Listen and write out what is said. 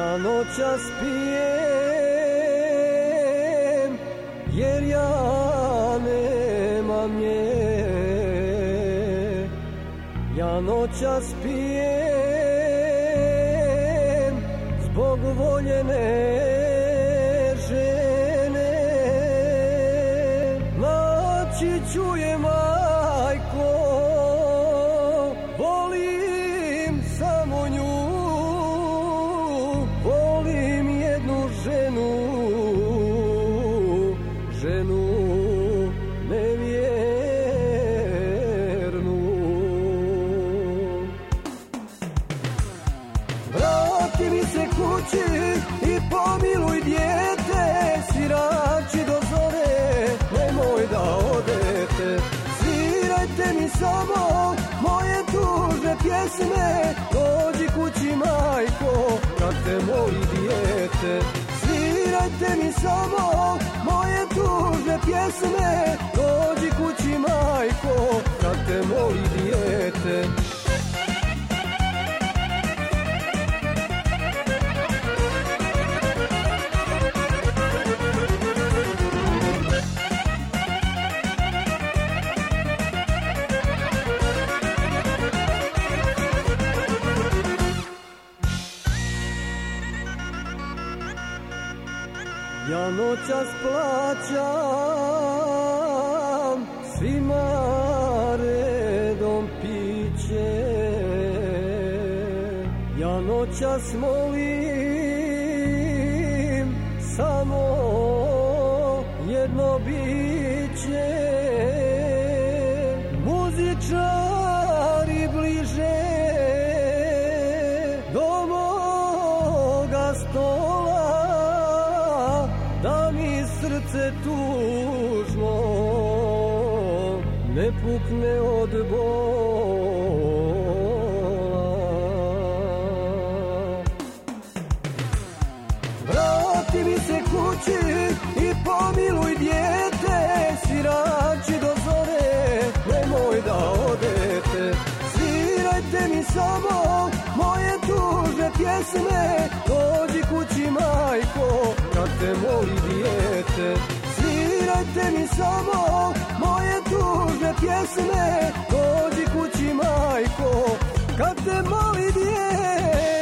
Ja noćas pijem, jer ja nemam nje. Ja noćas pijem, zbog voljene žene. Naći ću je, majko, volim samo nju. Volim jednu ženu, ženu nevjernu. Vrati mi se kući i pomiluj dijete, svirači do zore, nemoj da odete. Svirajte mi samo moje tužne pjesme, dođi kući, majko, kad te moli dijete. Svirajte mi samo moje tužne pjesme, dođi kući, majko, kad te moli dijete. Ja noćas plaćam svima redom piće. Ja noćas molim samo jedno biće. Muzičari bliže do moga stola, da mi srce tužno ne pukne od bola. Vrati mi se kući i pomiluj dijete, svirači do zore, nemoj da odete. Svirajte mi samo moje tužne pjesme, dođi kući, majko, kad te moli dijete. Svirajte mi samo moje tužne pjesme, dođi kući, majko, kad te moli dijete.